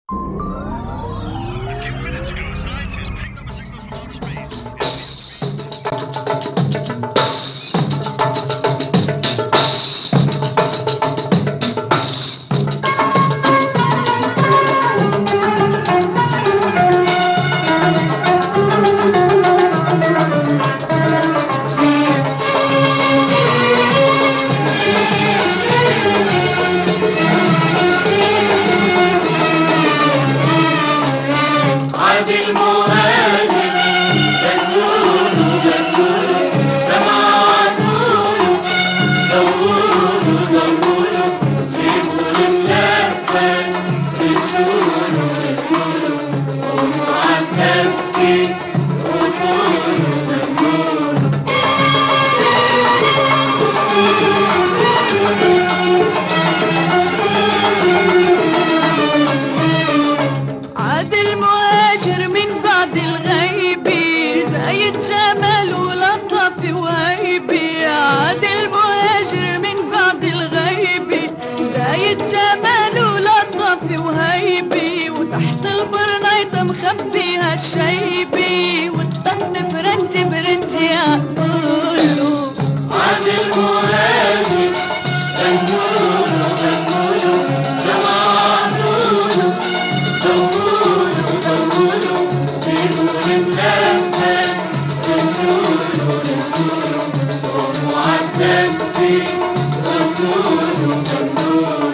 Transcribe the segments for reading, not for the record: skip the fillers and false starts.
مخبيها الشيبي والطن فرنجي برنجي عقوله عاد المهاجر غنولو غنولو سمعتولو طولو طولو سيبوا الملمس رسولو رسولو قوموا عالدبي غنولو غنولو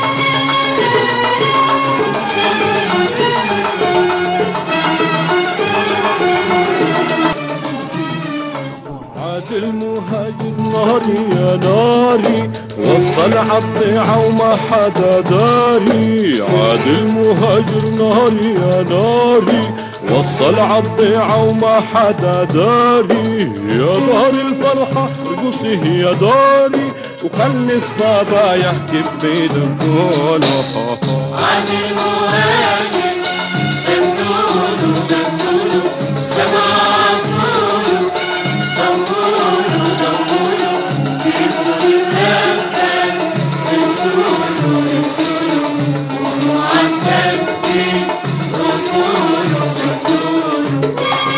المهاجر ناري يا ناري وصل عالضيعة وما حدا داري. عاد المهاجر ناري يا ناري وصل عالضيعة وما حدا داري. يا دار الفرحة ارقصي يا داري وخلي الصبايا كيف بيدقولوا. عاد المهاجر غنولو غنولو سمعتولو طولو طولو سيبوا الملمس رسولو رسولو قوموا عالدبي غنولو غنولو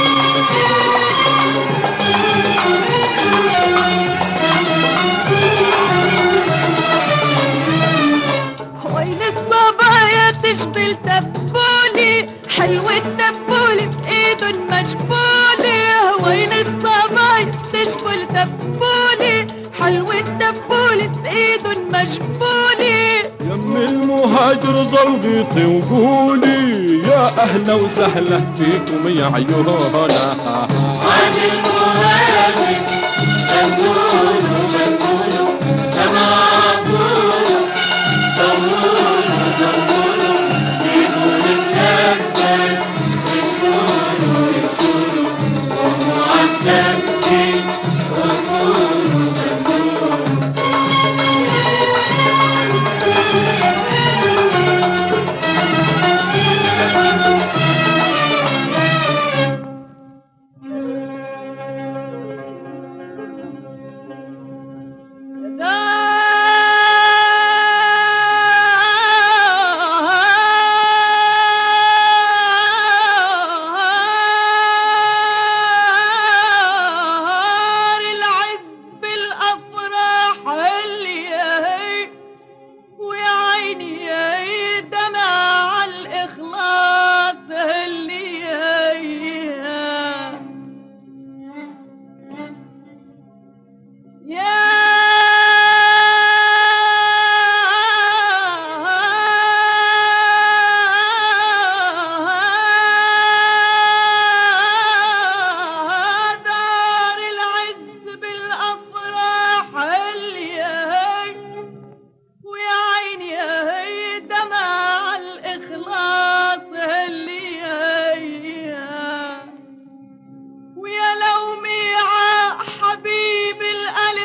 وين الصبايا تشبه التبولي حلوة التبولي بإيدن مجبولي. وين الصبايا تشبه التبولي حلوة التبولي بإيدن مجبولي. يم المهاجر زوجتي وقولي يا أهلا وسهلا فيكم يا عيونا. عاد المهاجر غنولو غنولو سمعتولو طولو طولو سيبوا الملمس رسولو رسولو قوموا عالدبي غنولو غنولو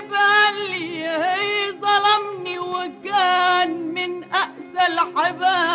الحباب